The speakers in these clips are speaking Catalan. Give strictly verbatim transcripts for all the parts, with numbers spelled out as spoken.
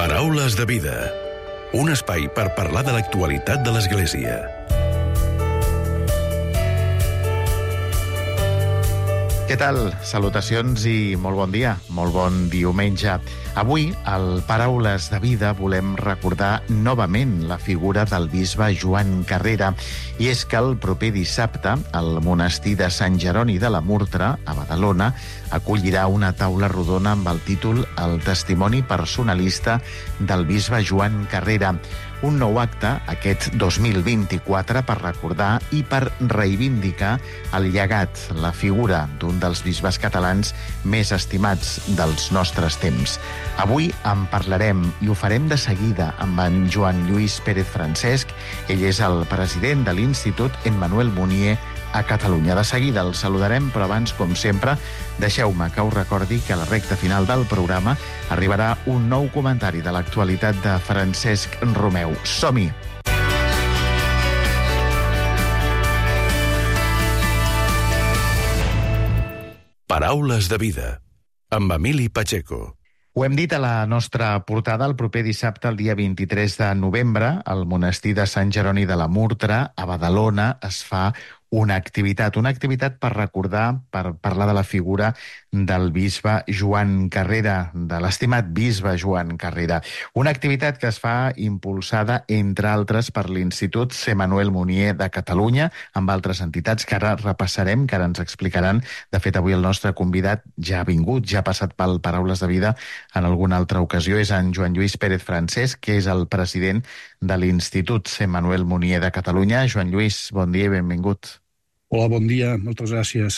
Paraules de vida. Un espai per parlar de l'actualitat de l'Església. Què tal? Salutacions i molt bon dia, molt bon diumenge. Avui, al Paraules de Vida, volem recordar novament la figura del bisbe Joan Carrera. I és que el proper dissabte, el monestir de Sant Jeroni de la Murtra, a Badalona, acollirà una taula rodona amb el títol El testimoni personalista del bisbe Joan Carrera. Un nou acte, aquest dos mil vint-i-quatre, per recordar i per reivindicar el llegat, la figura d'un dels bisbes catalans més estimats dels nostres temps. Avui en parlarem i ho farem de seguida amb en Joan Lluís Pérez Francesc. Ell és el president de l'Institut Emmanuel Munier a Catalunya. De seguida el saludarem, però abans, com sempre, deixeu-me que us recordi que a la recta final del programa arribarà un nou comentari de l'actualitat de Francesc Romeu. Som-hi! Paraules de vida, amb Emili Pacheco. Ho hem dit a la nostra portada, el proper dissabte, el dia vint-i-tres de novembre, al monestir de Sant Jeroni de la Murtra, a Badalona, es fa una activitat, una activitat per recordar, per parlar de la figura del bisbe Joan Carrera, de l'estimat bisbe Joan Carrera. Una activitat que es fa impulsada, entre altres, per l'Institut Emmanuel Munier de Catalunya, amb altres entitats que ara repassarem, que ara ens explicaran. De fet, avui el nostre convidat ja ha vingut, ja ha passat pel Paraules de Vida en alguna altra ocasió. És en Joan Lluís Pérez Francesc, que és el president de l'Institut Emmanuel Munier de Catalunya. Joan Lluís, bon dia i benvingut. Hola, bon dia, moltes gràcies.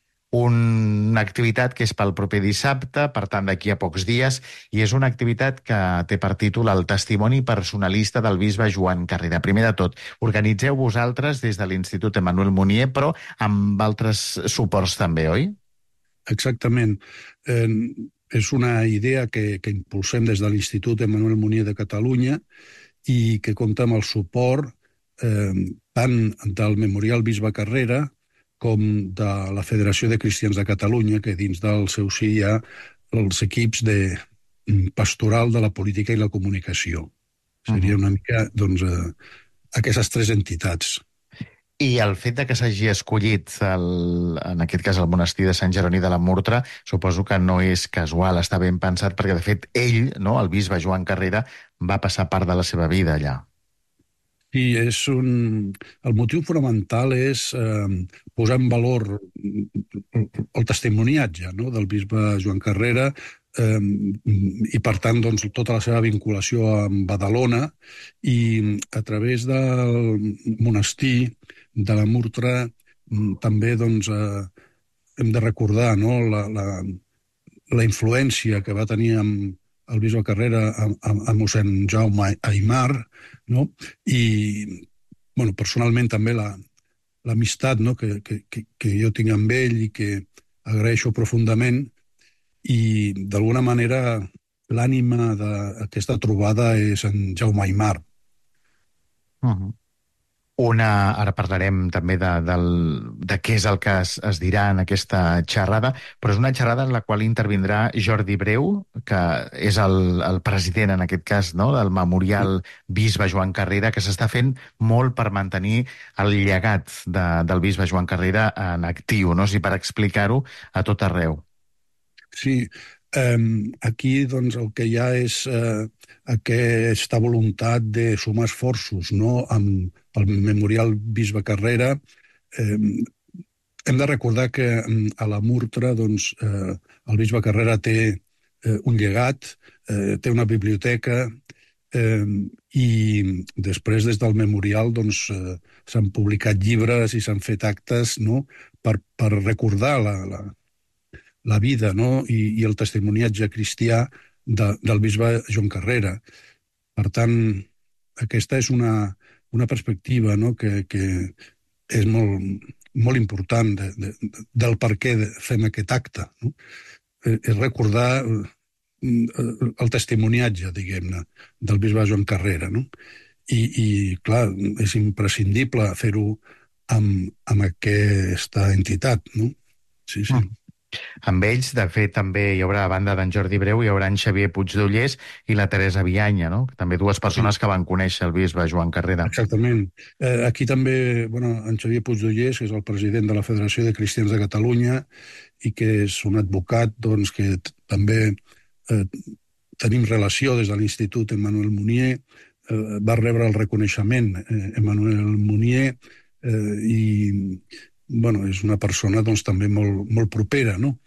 Una activitat que és pel proper dissabte, per tant d'aquí a pocs dies, i és una activitat que té per títol El testimoni personalista del bisbe Joan Carrera. Primer de tot, organitzeu vosaltres des de l'Institut Emmanuel Munier, però amb altres suports també, oi? Exactament. Eh, és una idea que, que impulsem des de l'Institut Emmanuel Munier de Catalunya i que compta amb el suport Eh, tant del Memorial Bisbe Carrera com de la Federació de Cristians de Catalunya, que dins del seu si hi ha els equips de pastoral de la política i la comunicació. Seria una mica, doncs, eh, aquestes tres entitats. I el fet de que s'hagi escollit, el, en aquest cas, el monestir de Sant Jeroni de la Murtra, suposo que no és casual, està ben pensat, perquè, de fet, ell, no, el bisbe Joan Carrera, va passar part de la seva vida allà. Sí, és un... el motiu fonamental és eh, posar en valor el testimoniatge, no?, del bisbe Joan Carrera eh, i, per tant, doncs, tota la seva vinculació amb Badalona, i a través del monestir de la Murtra també, doncs, eh, hem de recordar, no?, la, la, la influència que va tenir amb el bisbe Carrera a, a, a mossèn Jaume Aimar, no? I, bueno, personalment també la, l'amistat, no?, que, que, que jo tinc amb ell i que agraeixo profundament, i d'alguna manera l'ànima d'aquesta trobada és en Jaume Aimar. Uh-huh. Una, ara parlarem també de, del, de què és el que es, es dirà en aquesta xerrada, però és una xerrada en la qual intervindrà Jordi Breu, que és el, el president, en aquest cas, no?, del Memorial Bisbe Joan Carrera, que s'està fent molt per mantenir el llegat de, del bisbe Joan Carrera en actiu, no?, o sigui, per explicar-ho a tot arreu. Sí, eh, aquí, doncs, el que hi ha és eh, aquesta voluntat de sumar esforços, no?, amb el Memorial Bisbe Carrera. Eh, hem de recordar que a la Murtra, doncs, eh, el bisbe Carrera té eh, un llegat, eh, té una biblioteca, eh, i després, des del Memorial, doncs, eh, s'han publicat llibres i s'han fet actes, no?, per, per recordar la, la, la vida, no?, i, i el testimoniatge cristià de, del bisbe Joan Carrera. Per tant, aquesta és una una perspectiva, no?, que, que és molt, molt important de, de, del per què fem aquest acte, no? És recordar el testimoniatge, diguem-ne, del bisbe Joan Carrera, no? I, i clar, és imprescindible fer-ho amb, amb aquesta entitat, no? Sí, sí. Mm. Amb ells, de fet, també hi haurà, a banda d'en Jordi Breu, hi haurà en Xavier Puigdollers i la Teresa Bianya, no? També dues Sí, persones que van conèixer el bisbe Joan Carrera. exactament. Eh, aquí també, bueno, en Xavier Puigdollers, que és el president de la Federació de Cristians de Catalunya i que és un advocat, doncs, que t- també eh, tenim relació des de l'Institut Emmanuel Munier, eh, va rebre el reconeixement eh, Emmanuel Munier eh, i, bueno, és una persona, doncs, també molt, molt propera, no?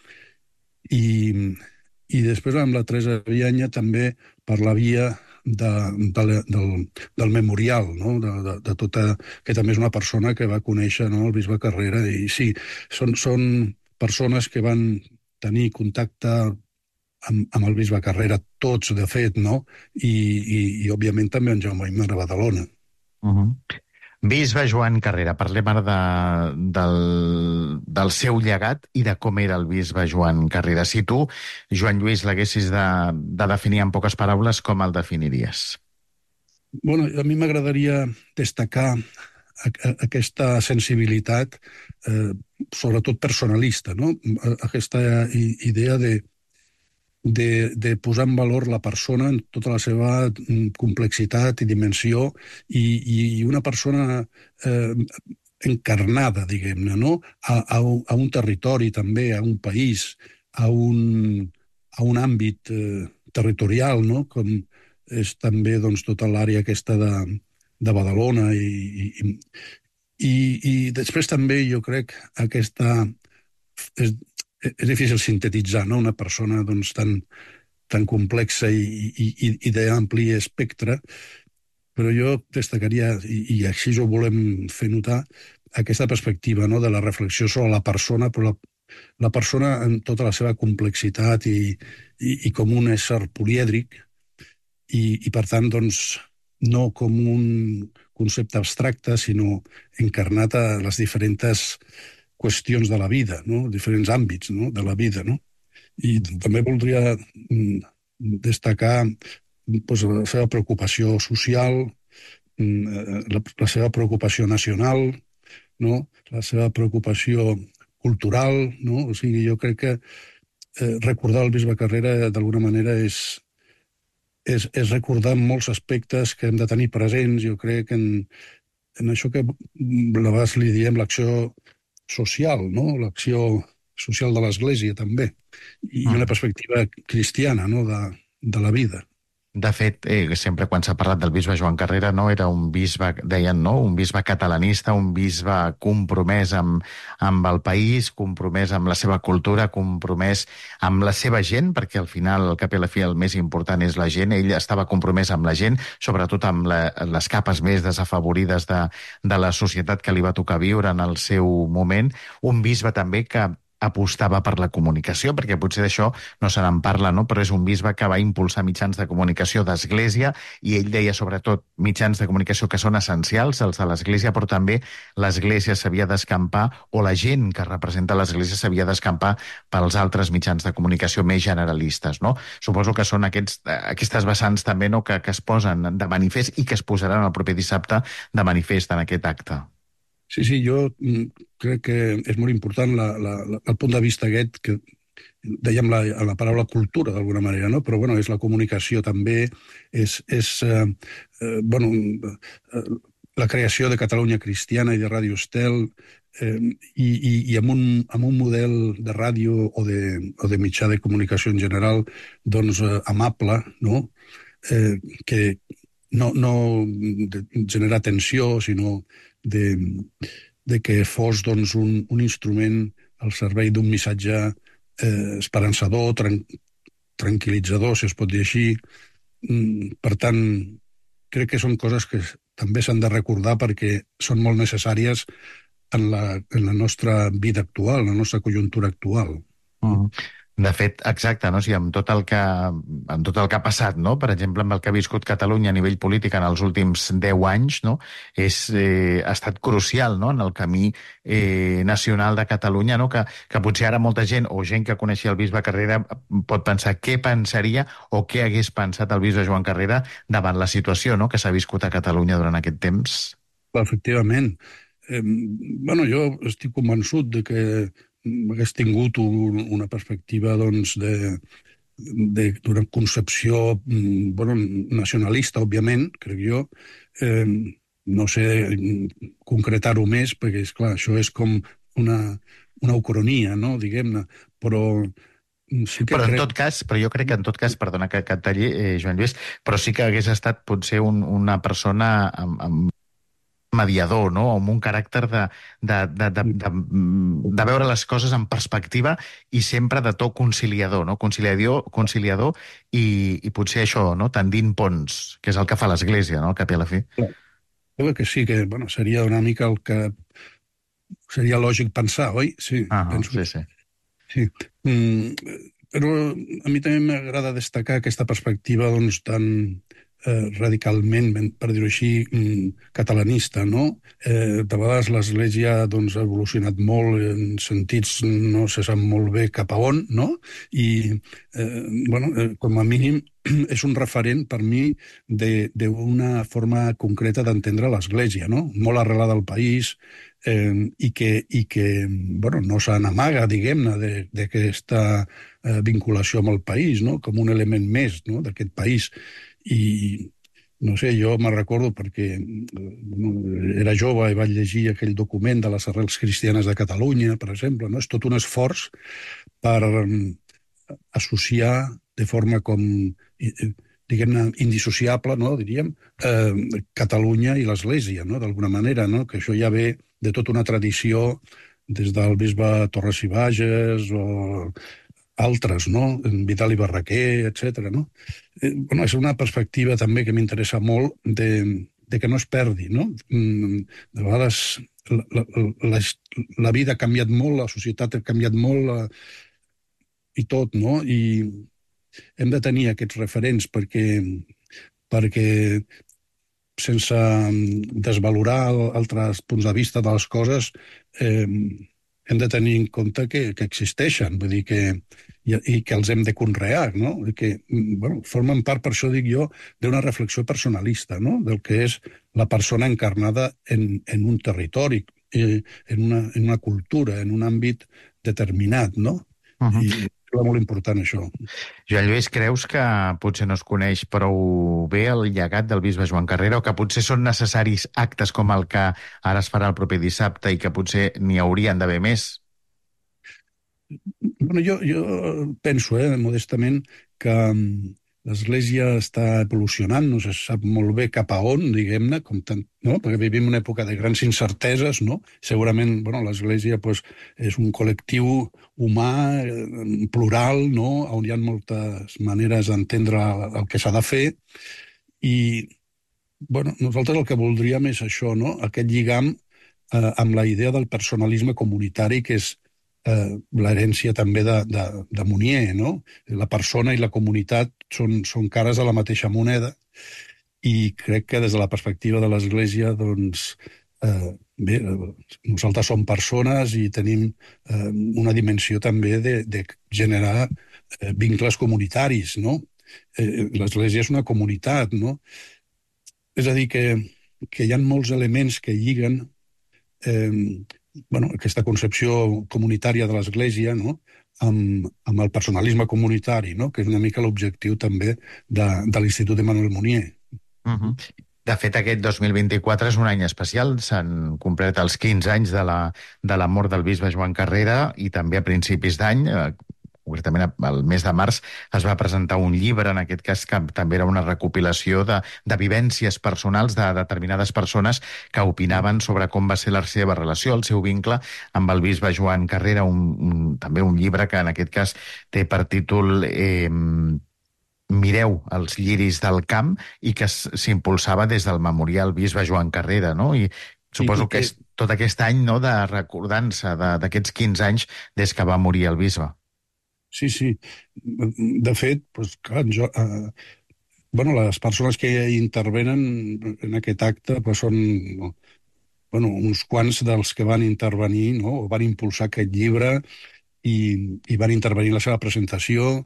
I, i després amb la Teresa Bianya també per la via de, de, la- del, del memorial, no? de, de, de tota, que també és una persona que va conèixer, no? el bisbe Carrera, i sí, són, són persones que van tenir contacte amb, amb el bisbe Carrera, tots, de fet, no? I, i, i òbviament també en Jaume Aimar a Badalona. Uh -huh. Bisbe Joan Carrera, parlem ara de, del, del seu llegat i de com era el bisbe Joan Carrera. Si tu, Joan Lluís, l'haguessis de, de definir en poques paraules, com el definiries? Bueno, a mi m'agradaria destacar a- a- aquesta sensibilitat, eh, sobretot personalista, no? Aquesta i- idea de, de, de posar en valor la persona en tota la seva mm, complexitat i dimensió i, i una persona eh, encarnada, diguem-ne, no? A, a, un, a un territori també, a un país, a un, a un àmbit eh, territorial, no? Com és també doncs, tota l'àrea aquesta de, de Badalona i, i, i, i després també jo crec aquesta és, és difícil sintetitzar, no? Una persona doncs, tan, tan complexa i, i, i i d'ampli espectre, però jo destacaria, i, i així ho volem fer notar, aquesta perspectiva, no? De la reflexió sobre la persona, però la, la persona en tota la seva complexitat i, i, i com un ésser polièdric, i, i per tant, doncs, no com un concepte abstracte, sinó encarnat a les diferents qüestions de la vida, no? Diferents àmbits, no? De la vida. No? I també voldria mm, destacar doncs, la seva preocupació social, mm, eh, la, la seva preocupació nacional, no? La seva preocupació cultural. No? O sigui, jo crec que eh, recordar el bisbe Carrera d'alguna manera és, és, és recordar molts aspectes que hem de tenir presents. Jo crec en, en això que a vegades li diem l'acció social, no? L'acció social de l'Església, també, i una Mm. perspectiva cristiana, no? de, de la vida. De fet, eh, sempre quan s'ha parlat del bisbe Joan Carrera, no, era un bisbe, deien, no?, un bisbe catalanista, un bisbe compromès amb, amb el país, compromès amb la seva cultura, compromès amb la seva gent, perquè al final, al cap i a la fi, el més important és la gent. Ell estava compromès amb la gent, sobretot amb la, les capes més desafavorides de, de la societat que li va tocar viure en el seu moment. Un bisbe també que apostava per la comunicació, perquè potser d'això no se n'en parla, no? Però és un bisbe que va impulsar mitjans de comunicació d'Església, i ell deia sobretot mitjans de comunicació que són essencials, els de l'Església, però també l'Església s'havia d'escampar, o la gent que representa l'Església s'havia d'escampar pels altres mitjans de comunicació més generalistes, no? Suposo que són aquests, aquestes vessants també, no?, que, que es posen de manifest i que es posaran el proper dissabte de manifest en aquest acte. Sí, sí, jo mm, crec que és molt important la, la, la, el punt de vista aquest, que dèiem la, la paraula cultura, d'alguna manera, no? Però, bueno, és la comunicació també, és, és eh, eh, bueno, eh, la creació de Catalunya Cristiana i de Ràdio Estel, eh, i, i, i amb, un, amb un model de ràdio o de, o de mitjà de comunicació en general, doncs, eh, amable, no? Eh, que no, no de generar tensió, sinó de, de que fos doncs, un, un instrument al servei d'un missatge eh, esperançador, tran tranquil·litzador, si es pot dir així. Mm, per tant, crec que són coses que també s'han de recordar perquè són molt necessàries en la, en la nostra vida actual, en la nostra conjuntura actual. Mm. De fet, exacte, no? O sigui, amb tot el que, amb tot el que ha passat, no? Per exemple, amb el que ha viscut Catalunya a nivell polític en els últims deu anys, no? És, eh, ha estat crucial, no?, en el camí eh, nacional de Catalunya, no? Que, que potser ara molta gent, o gent que coneixia el bisbe Carrera, pot pensar què pensaria o què hagués pensat el bisbe Joan Carrera davant la situació, no?, que s'ha viscut a Catalunya durant aquest temps. Efectivament. Eh, bueno, jo estic convençut de que hagués tingut un, una perspectiva doncs, de, de, d'una concepció mm, bueno, nacionalista, òbviament, crec jo. Eh, no sé concretar-ho més, perquè, és clar, això és com una, una ucronia, no?, diguem-ne, però sí que Però en crec... tot cas, però jo crec que en tot cas, perdona que, que et talli, eh, Joan Lluís, però sí que hagués estat potser un, una persona amb, amb mediador, no?, amb un caràcter de, de, de, de, de, de veure les coses en perspectiva i sempre de to conciliador, no?, conciliador, conciliador i, i potser això, no?, tendint ponts, que és el que fa l'Església, no?, al cap i a la fi. Crec que sí, que bueno, seria una mica el que seria lògic pensar, oi? Sí, Ah, penso que sí, sí. sí. Mm, però a mi també m'agrada destacar aquesta perspectiva doncs, tan eh, radicalment, ben- per dir-ho així, mm, catalanista, no? Eh, de vegades l'Església doncs, ha evolucionat molt en sentits no se sap molt bé cap a on, no? I, eh, bueno, eh, com a mínim, és un referent per mi de- d'una forma concreta d'entendre l'Església, no? Molt arrelada al país, eh, i que, i que bueno, no se n'amaga, diguem-ne, de- d'aquesta eh, vinculació amb el país, no?, com un element més, no?, d'aquest país. I no sé, jo me'n recordo perquè eh, era jove i vaig llegir aquell document de les arrels cristianes de Catalunya, per exemple, no? És tot un esforç per mm, associar de forma com, eh, diguem-ne, indissociable, no?, diríem, eh, Catalunya i l'Església, no?, d'alguna manera, no?, que això ja ve de tota una tradició des del bisbe Torres i Bages o altres, no?, Vidal i Barraquer, etcètera, no? Eh, bueno, és una perspectiva també que m'interessa molt de, de que no es perdi, no? Mm, De vegades la, la, la, la vida ha canviat molt, la societat ha canviat molt, la, i tot, no? I hem de tenir aquests referents perquè, perquè sense desvalorar altres punts de vista de les coses, eh, hem de tenir en compte que, que existeixen, vull dir que, i, i que els hem de conrear, no? I que, bueno, formen part, per això dic jo, d'una reflexió personalista, no?, del que és la persona encarnada en, en un territori, eh, en, una, en una cultura, en un àmbit determinat, no? Uh -huh. I és molt important, això. Joan Lluís, creus que potser no es coneix prou bé el llegat del bisbe Joan Carrera o que potser són necessaris actes com el que ara es farà el proper dissabte i que potser n'hi haurien d'haver més? Bueno, jo, jo penso, eh, modestament, que mm, l'Església està evolucionant, no se sap molt bé cap a on, diguem-ne, com tant, no? Perquè vivim una època de grans incerteses, no? Segurament, bueno, l'Església pues, és un col·lectiu humà, eh, plural, no?, on hi ha moltes maneres d'entendre el que s'ha de fer, i bueno, nosaltres el que voldríem és això, no?, aquest lligam eh, amb la idea del personalisme comunitari, que és eh, l'herència també de, de, de Munier, no? La persona i la comunitat són, són cares de la mateixa moneda, i crec que des de la perspectiva de l'Església, doncs, eh, bé, eh, nosaltres som persones i tenim eh, una dimensió també de, de generar eh, vincles comunitaris, no? Eh, L'Església és una comunitat, no? És a dir, que, que hi ha molts elements que lliguen eh, bueno, aquesta concepció comunitària de l'Església, no?, amb, amb el personalisme comunitari, no?, que és una mica l'objectiu també de, de l'Institut Emmanuel Munier. Uh -huh. De fet, aquest dos mil vint-i-quatre és un any especial. S'han complet els quinze anys de la, de la mort del bisbe Joan Carrera i també a principis d'any, eh, concretament al mes de març, es va presentar un llibre, en aquest cas, que també era una recopilació de, de vivències personals de determinades persones que opinaven sobre com va ser la seva relació, el seu vincle amb el bisbe Joan Carrera, un, un, també un llibre que en aquest cas té per títol eh, Mireu els lliris del camp i que s'impulsava des del Memorial Bisbe Joan Carrera, no? I suposo I que, que és tot aquest any, no?, de recordança d'aquests quinze anys des que va morir el bisbe. Sí, sí. De fet, doncs, clar, jo, eh, bueno, les persones que intervenen en aquest acte pues, són bueno, uns quants dels que van intervenir, no?, o van impulsar aquest llibre i, i van intervenir en la seva presentació.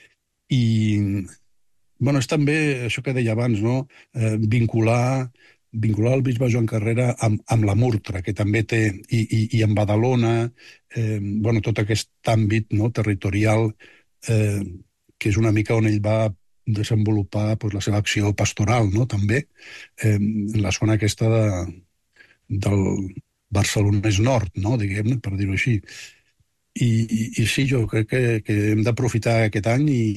I bueno, és també això que deia abans, no?, eh, vincular vincular el bisbe Joan Carrera amb, amb la Murtra, que també té, i, i, i amb Badalona, eh, bueno, tot aquest àmbit, no, territorial, eh, que és una mica on ell va desenvolupar pues, la seva acció pastoral, no?, també, eh, en la zona aquesta de, del Barcelonès Nord, no?, diguem-ne, per dir-ho així. I, i, I sí, jo crec que, que hem d'aprofitar aquest any i,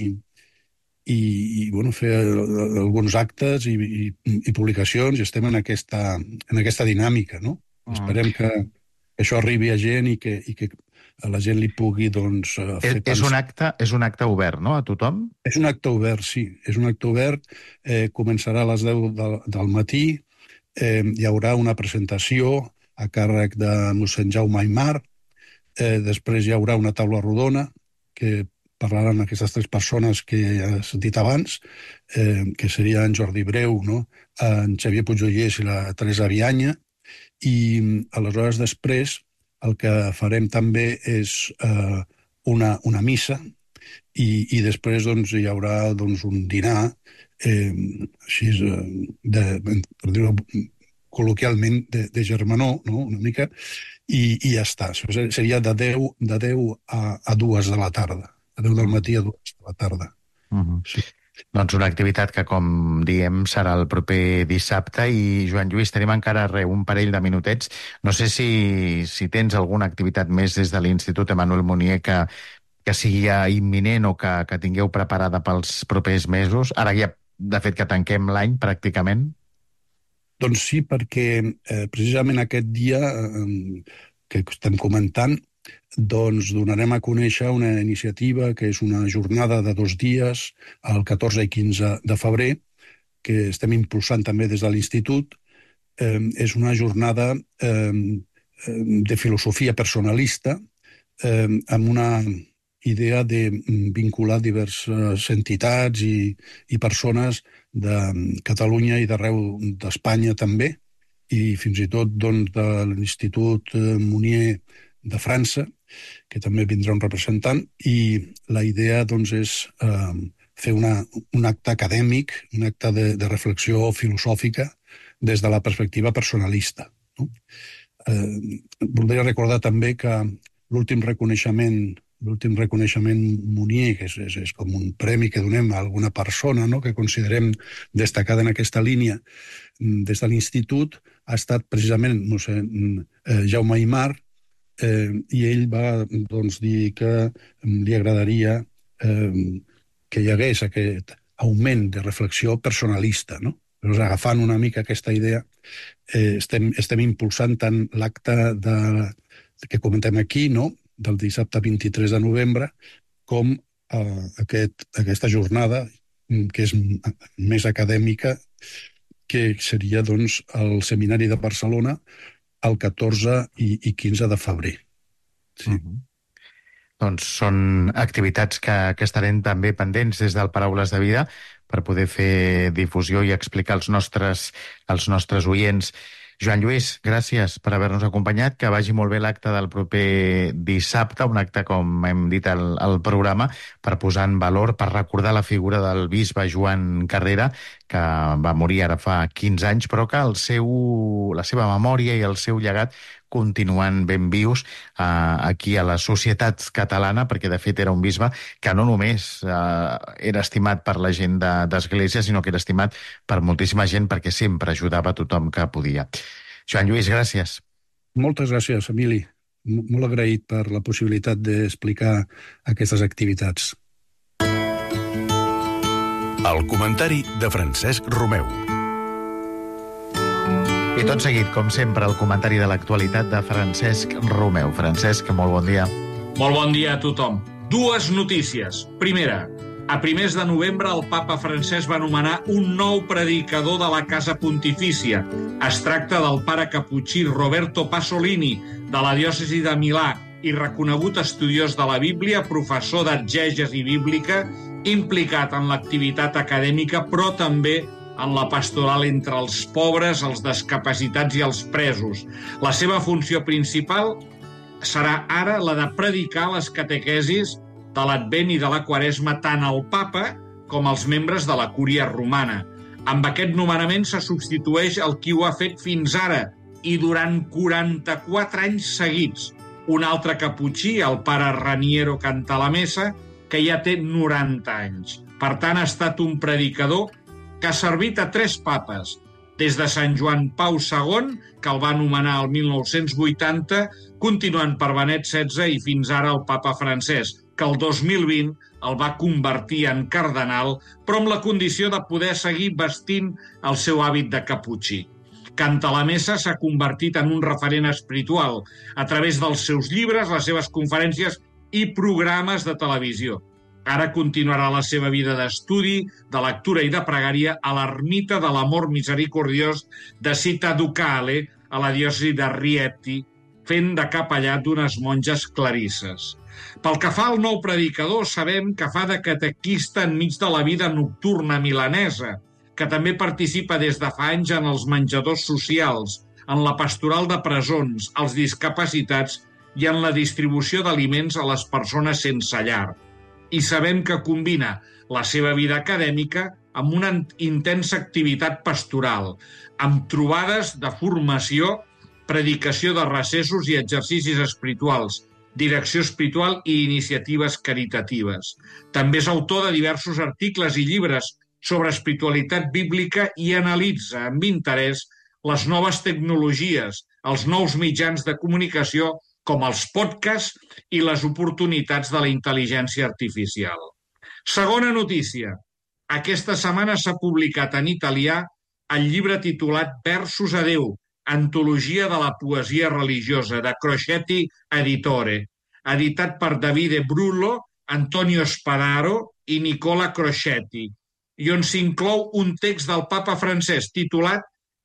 i, i bueno, fer alguns actes i, i, i publicacions, i estem en aquesta, en aquesta dinàmica, no? Mm. Esperem que això arribi a gent i que, i que a la gent li pugui, doncs, fer... És, és, un acte, és un acte obert, no?, a tothom? És un acte obert, sí. És un acte obert. Eh, començarà a les deu del, del matí. Eh, hi haurà una presentació a càrrec de mossèn Jaume Aymar. Eh, després hi haurà una taula rodona que parlaran aquestes tres persones que has dit abans, eh, que seria en Jordi Breu, no?, en Xavier Pujollers i la Teresa Vianya, i aleshores després el que farem també és eh, una, una missa i, i després doncs, hi haurà doncs, un dinar, eh, així, eh, de, per dir-ho col·loquialment, de, de germanor, no?, una mica, i, i ja està. Seria de deu, de deu a, a dues de la tarda. A deu del matí a dues de la tarda. Uh-huh. Sí. Doncs una activitat que, com diem, serà el proper dissabte. I, Joan Lluís, tenim encara re, un parell de minutets. No sé si, si tens alguna activitat més des de l'Institut Emmanuel Munier que, que sigui ja imminent o que, que tingueu preparada pels propers mesos. Ara ja, de fet, que tanquem l'any, pràcticament. Doncs sí, perquè eh, precisament aquest dia eh, que estem comentant, doncs donarem a conèixer una iniciativa que és una jornada de dos dies, el catorze i quinze de febrer, que estem impulsant també des de l'Institut. Eh, és una jornada eh, de filosofia personalista eh, amb una idea de vincular diverses entitats i, i persones de Catalunya i d'arreu d'Espanya també, i fins i tot doncs, de l'Institut Munier de França, que també vindrà un representant, i la idea doncs, és eh, fer una, un acte acadèmic, un acte de, de reflexió filosòfica des de la perspectiva personalista. No? Eh, voldria recordar també que l'últim reconeixement l'últim reconeixement Munier, que és, és, és com un premi que donem a alguna persona, no?, que considerem destacada en aquesta línia des de l'Institut, ha estat precisament no sé, eh, Jaume Aymar, eh, i ell va doncs, dir que li agradaria eh, que hi hagués aquest augment de reflexió personalista, no? Llavors, agafant una mica aquesta idea, eh, estem, estem impulsant tant l'acte de, que comentem aquí, no?, del dissabte vint-i-tres de novembre, com eh, aquest, aquesta jornada, que és més acadèmica, que seria doncs, el Seminari de Barcelona el catorze i, i quinze de febrer. Sí. Uh-huh. Doncs són activitats que, que estarem també pendents des del Paraules de Vida per poder fer difusió i explicar als nostres, als nostres oients. Joan Lluís, gràcies per haver-nos acompanyat, que vagi molt bé l'acte del proper dissabte, un acte, com hem dit al, al programa, per posar en valor, per recordar la figura del bisbe Joan Carrera, que va morir ara fa quinze anys, però que el seu, la seva memòria i el seu llegat continuen ben vius eh, aquí a la societat catalana, perquè de fet era un bisbe que no només eh, era estimat per la gent de, d'Església, sinó que era estimat per moltíssima gent perquè sempre ajudava a tothom que podia. Joan Lluís, gràcies. Moltes gràcies, Emili. M- molt agraït per la possibilitat d'explicar aquestes activitats. El comentari de Francesc Romeu. I tot seguit, com sempre, el comentari de l'actualitat de Francesc Romeu. Francesc, molt bon dia. Molt bon dia a tothom. Dues notícies. Primera, a primers de novembre el papa Francesc va nomenar un nou predicador de la Casa Pontifícia. Es tracta del pare caputxí Roberto Pasolini, de la diòcesi de Milà, i reconegut estudiós de la Bíblia, professor d'exègesi bíblica, implicat en l'activitat acadèmica, però també en la pastoral entre els pobres, els discapacitats i els presos. La seva funció principal serà ara la de predicar les catequesis de l'Advent i de la Quaresma tant al papa com als membres de la Cúria Romana. Amb aquest nomenament se substitueix el qui ho ha fet fins ara i durant quaranta-quatre anys seguits. Un altre caputxí, el pare Raniero Cantalamessa, que ja té noranta anys. Per tant, ha estat un predicador que ha servit a tres papes, des de Sant Joan Pau segon, que el va nomenar el mil nou-cents vuitanta, continuant per Benet setze i fins ara el papa Francesc, que el dos mil vint el va convertir en cardenal, però amb la condició de poder seguir vestint el seu hàbit de caputxí. Cantalamessa s'ha convertit en un referent espiritual a través dels seus llibres, les seves conferències i programes de televisió. Ara continuarà la seva vida d'estudi, de lectura i de pregària a l'ermita de l'Amor Misericordiós de Città Ducale, a la diòcesi de Rieti, fent de capellà d'unes monges clarisses. Pel que fa al nou predicador, sabem que fa de catequista enmig de la vida nocturna milanesa, que també participa des de fa anys en els menjadors socials, en la pastoral de presons, als discapacitats i en la distribució d'aliments a les persones sense llar. I sabem que combina la seva vida acadèmica amb una intensa activitat pastoral, amb trobades de formació, predicació de recessos i exercicis espirituals, direcció espiritual i iniciatives caritatives. També és autor de diversos articles i llibres sobre espiritualitat bíblica i analitza amb interès les noves tecnologies, els nous mitjans de comunicació com els podcasts i les oportunitats de la intel·ligència artificial. Segona notícia. Aquesta setmana s'ha publicat en italià el llibre titulat Versus a Déu, antologia de la poesia religiosa de Crocetti Editore, editat per Davide Brullo, Antonio Spadaro i Nicola Crocetti, i on s'inclou un text del papa Francesc titulat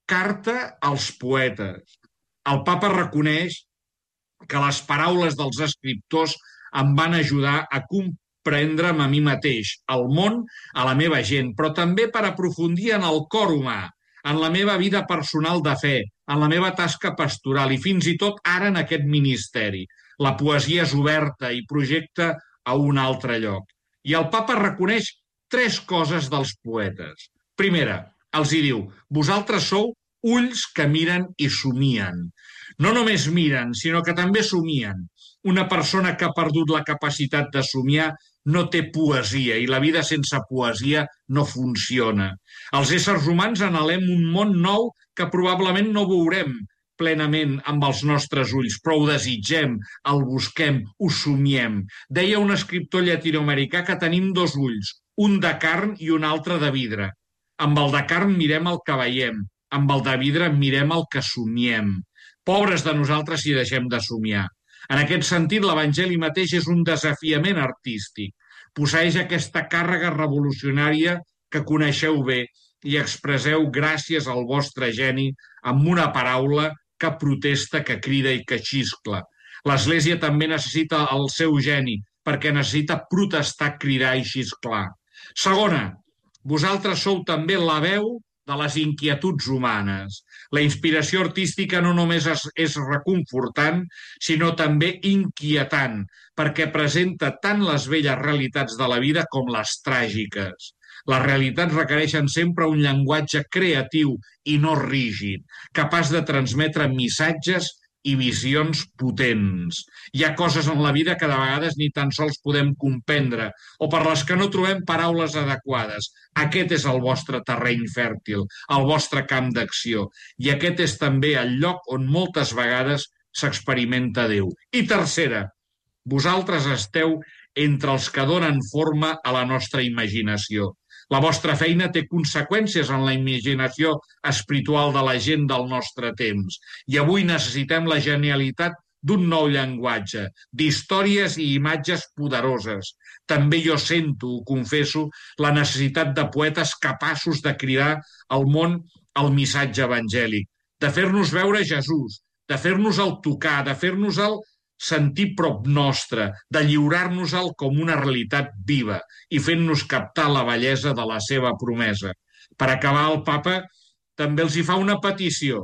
Carta als poetes. El papa reconeix que les paraules dels escriptors em van ajudar a comprendre'm a mi mateix, al món, a la meva gent, però també per aprofundir en el cor humà, en la meva vida personal de fe, en la meva tasca pastoral i fins i tot ara en aquest ministeri. La poesia és oberta i projecta a un altre lloc. I el papa reconeix tres coses dels poetes. Primera, els hi diu, vosaltres sou ulls que miren i somien. No només miren, sinó que també somien. Una persona que ha perdut la capacitat de somiar no té poesia i la vida sense poesia no funciona. Els éssers humans anhelem un món nou que probablement no veurem plenament amb els nostres ulls, però ho desitgem, el busquem, ho somiem. Deia un escriptor llatinoamericà que tenim dos ulls, un de carn i un altre de vidre. Amb el de carn mirem el que veiem, amb el de vidre mirem el que somiem. Pobres de nosaltres si deixem de somiar. En aquest sentit, l'Evangeli mateix és un desafiament artístic. Posseeix aquesta càrrega revolucionària que coneixeu bé i expresseu gràcies al vostre geni amb una paraula que protesta, que crida i que xiscla. L'Església també necessita el seu geni perquè necessita protestar, cridar i xisclar. Segona, vosaltres sou també la veu de les inquietuds humanes. La inspiració artística no només és, és reconfortant, sinó també inquietant, perquè presenta tant les belles realitats de la vida com les tràgiques. Les realitats requereixen sempre un llenguatge creatiu i no rígid, capaç de transmetre missatges i visions potents. Hi ha coses en la vida que de vegades ni tan sols podem comprendre o per les que no trobem paraules adequades. Aquest és el vostre terreny fèrtil, el vostre camp d'acció, i aquest és també el lloc on moltes vegades s'experimenta Déu. I tercera, vosaltres esteu entre els que donen forma a la nostra imaginació. La vostra feina té conseqüències en la imaginació espiritual de la gent del nostre temps. I avui necessitem la genialitat d'un nou llenguatge, d'històries i imatges poderoses. També jo sento, ho confesso, la necessitat de poetes capaços de cridar al món el missatge evangèlic, de fer-nos veure Jesús, de fer-nos-el tocar, de fer-nos-el sentir prop nostre, de lliurar-nos-el com una realitat viva i fent-nos captar la bellesa de la seva promesa. Per acabar, el papa també els hi fa una petició.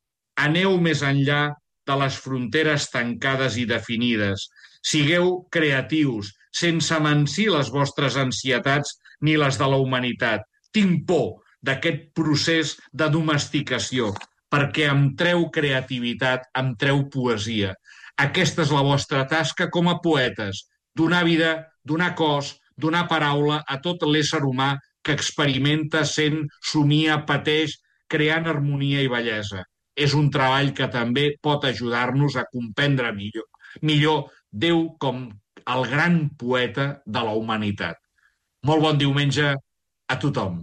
Aneu més enllà de les fronteres tancades i definides. Sigueu creatius, sense amansir les vostres ansietats ni les de la humanitat. Tinc por d'aquest procés de domesticació, perquè em treu creativitat, em treu poesia. Aquesta és la vostra tasca com a poetes, donar vida, donar cos, donar paraula a tot l'ésser humà que experimenta, sent, somia, pateix, creant harmonia i bellesa. És un treball que també pot ajudar-nos a comprendre millor, millor Déu com el gran poeta de la humanitat. Molt bon diumenge a tothom.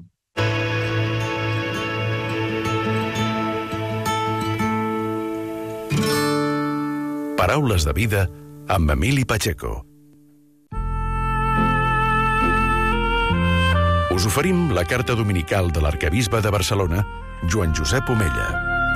Paraules de vida amb Emili Pacheco. Us oferim la carta dominical de l'arquebisbe de Barcelona, Joan Josep Omella.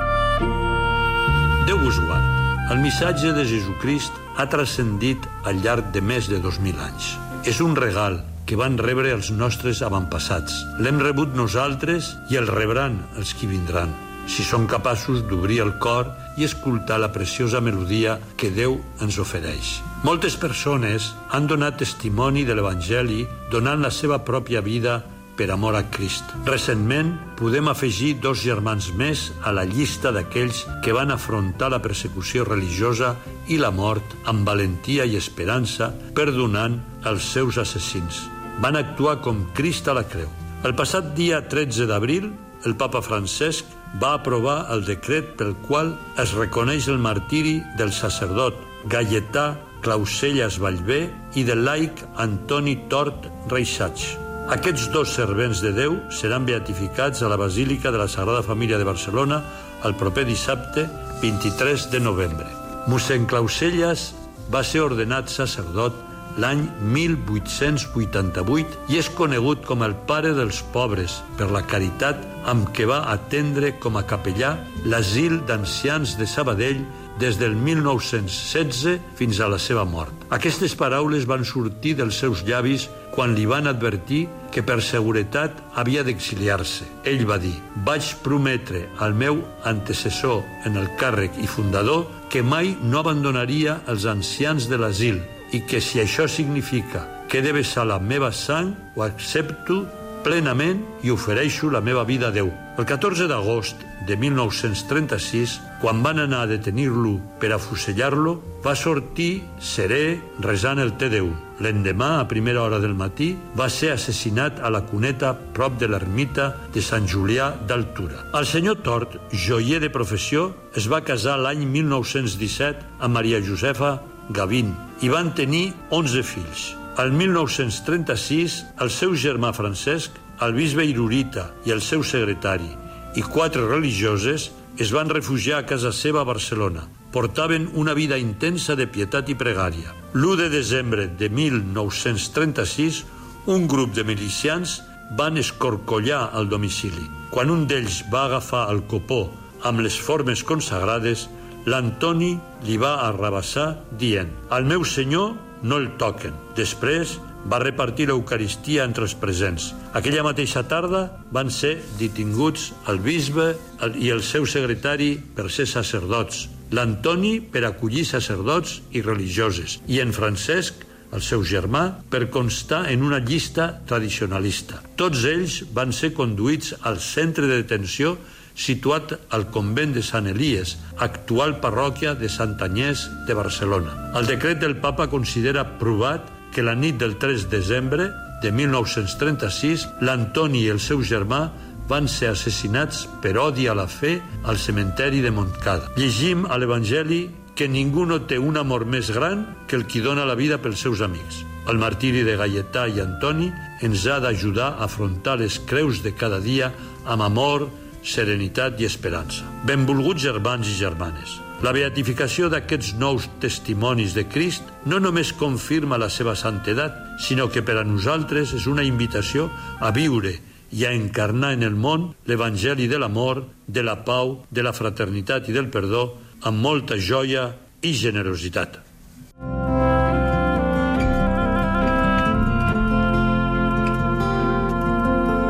Déu vos guard. El missatge de Jesucrist ha transcendit al llarg de més de dos mil anys. És un regal que van rebre els nostres avantpassats. L'hem rebut nosaltres i el rebran els qui vindran, si són capaços d'obrir el cor i escoltar la preciosa melodia que Déu ens ofereix. Moltes persones han donat testimoni de l'Evangeli donant la seva pròpia vida per amor a Crist. Recentment, podem afegir dos germans més a la llista d'aquells que van afrontar la persecució religiosa i la mort amb valentia i esperança, perdonant els seus assassins. Van actuar com Crist a la creu. El passat dia tretze d'abril, el papa Francesc va aprovar el decret pel qual es reconeix el martiri del sacerdot Gaietà Clausellas Vallvé i del laic Antoni Tort Reixach. Aquests dos servents de Déu seran beatificats a la Basílica de la Sagrada Família de Barcelona el proper dissabte vint-i-tres de novembre. Mossèn Clausellas va ser ordenat sacerdot l'any mil vuit-cents vuitanta-vuit i és conegut com el pare dels pobres per la caritat amb què va atendre com a capellà l'asil d'ancians de Sabadell des del mil nou-cents setze fins a la seva mort. Aquestes paraules van sortir dels seus llavis quan li van advertir que per seguretat havia d'exiliar-se. Ell va dir: vaig prometre al meu antecessor en el càrrec i fundador que mai no abandonaria els ancians de l'asil i que si això significa que he de vessar la meva sang, ho accepto plenament i ofereixo la meva vida a Déu. El catorze d'agost de mil nou-cents trenta-sis, quan van anar a detenir-lo per afusellar-lo, va sortir serè rezant el Te Deum. L'endemà, a primera hora del matí, va ser assassinat a la cuneta prop de l'ermita de Sant Julià d'Altura. El senyor Tort, joier de professió, es va casar l'any mil nou-cents disset amb Maria Josefa Gavín i van tenir onze fills. El mil nou-cents trenta-sis, el seu germà Francesc, el bisbe Irurita i el seu secretari i quatre religioses es van refugiar a casa seva a Barcelona. Portaven una vida intensa de pietat i pregària. l'u de desembre de mil nou-cents trenta-sis, un grup de milicians van escorcollar el domicili. Quan un d'ells va agafar el copó amb les formes consagrades, l'Antoni li va arrabassar dient: «Al meu senyor no el toquen». Després va repartir l'Eucaristia entre els presents. Aquella mateixa tarda van ser detinguts el bisbe i el seu secretari per ser sacerdots, l'Antoni per acollir sacerdots i religioses i en Francesc, el seu germà, per constar en una llista tradicionalista. Tots ells van ser conduïts al centre de detenció situat al convent de Sant Elies, actual parròquia de Sant Anyès de Barcelona. El decret del papa considera provat que la nit del tres de desembre de mil nou-cents trenta-sis l'Antoni i el seu germà van ser assassinats per odi a la fe al cementeri de Montcada. Llegim a l'Evangeli que ningú no té un amor més gran que el qui dona la vida pels seus amics. El martiri de Gaietà i Antoni ens ha d'ajudar a afrontar les creus de cada dia amb amor, serenitat i esperança. Benvolguts germans i germanes, la beatificació d'aquests nous testimonis de Crist no només confirma la seva santedat, sinó que per a nosaltres és una invitació a viure i a encarnar en el món l'Evangeli de l'amor, de la pau, de la fraternitat i del perdó amb molta joia i generositat.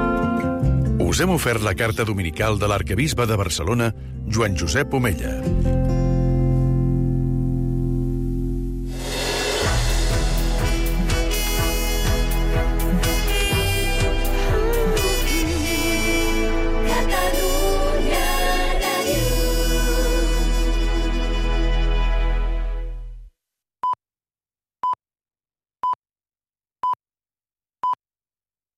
Us hem ofert la carta dominical de l'arquebisbe de Barcelona, Joan Josep Omella.